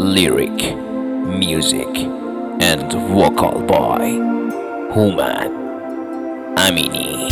Lyric, music and vocal by Human Amini.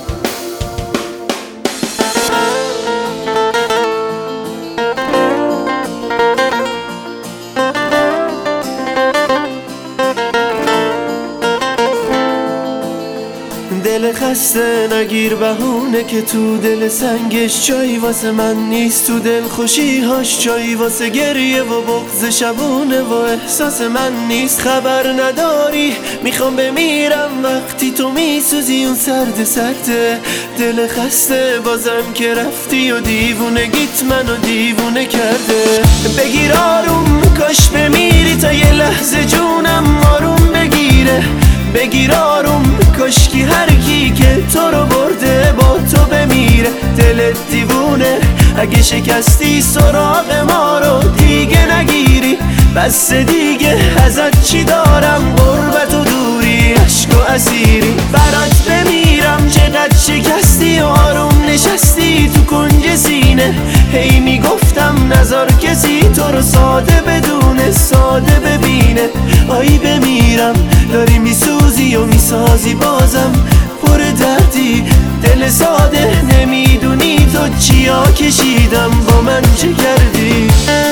دل خسته نگیر بهونه که تو دل سنگش جایی واسه من نیست، تو دل خوشیهاش جایی واسه گریه و بغض شبونه و احساس من نیست. خبر نداری میخوام بمیرم وقتی تو میسوزی اون سرد سرده. دل خسته بازم که رفتی و دیوونگیت منو دیوونه کرده. بگیر آروم کاش بمیری تا یه لحظه جونم آروم بگیره. بگیر آروم کاشکی هر کی که تو رو برده با تو بمیره. دلت دیوونه اگه شکستی سراغ ما رو دیگه نگیری. بس دیگه ازت چی دارم غربت و دوری عشق و اسیری. برات بمیرم چقدر شکستی و آروم نشستی تو کنج سینه. هی میگفتم نذار کسی تو رو ساده بدونه ساده ببینه. آی بمیرم داری میسوزی و میسازی بازم پر دردی. دل ساده نمیدونی تو چیا کشیدم با من چه کردی.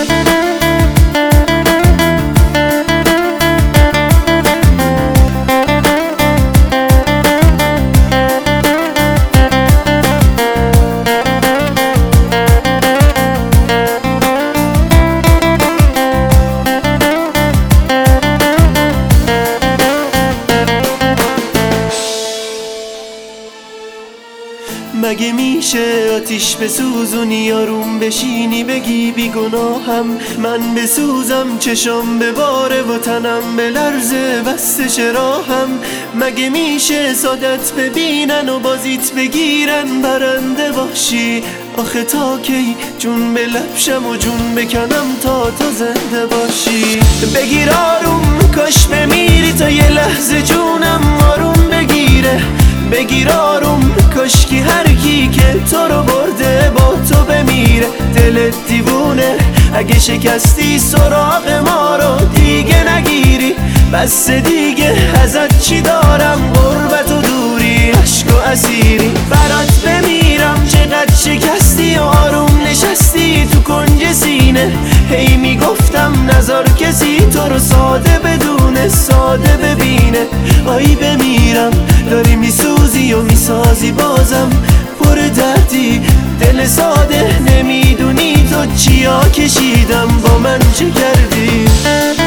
مگه میشه آتیش بسوزونی آروم بشینی بگی بی گناهم من بسوزم چشم بباره و تنم بلرزه بستش راهم. مگه میشه سادت ببینن و بازیت بگیرن برنده باشی. آخه تا کی جون به لبشم و جون بکنم تا تو زنده باشی. بگیر آروم کاش بمیری تا یه لحظه جونم آروم بگیره. بگیر آروم کاشکی هر کی که تو رو برده با تو بمیره. دلت دیوونه اگه شکستی سراغ ما رو دیگه نگیری. بس دیگه ازت چی دارم غربت و دوری عشق و اسیری. برات بمیرم چقدر شکستی و آروم نشستی تو کنج سینه. هی میگفتم نذار کسی تو رو ساده بدونه ساده ببینه. آی بمیرم داری میسوزی و میسازی بازم پر دردی. دل ساده نمیدونی تو چیا کشیدم با من چه کردی.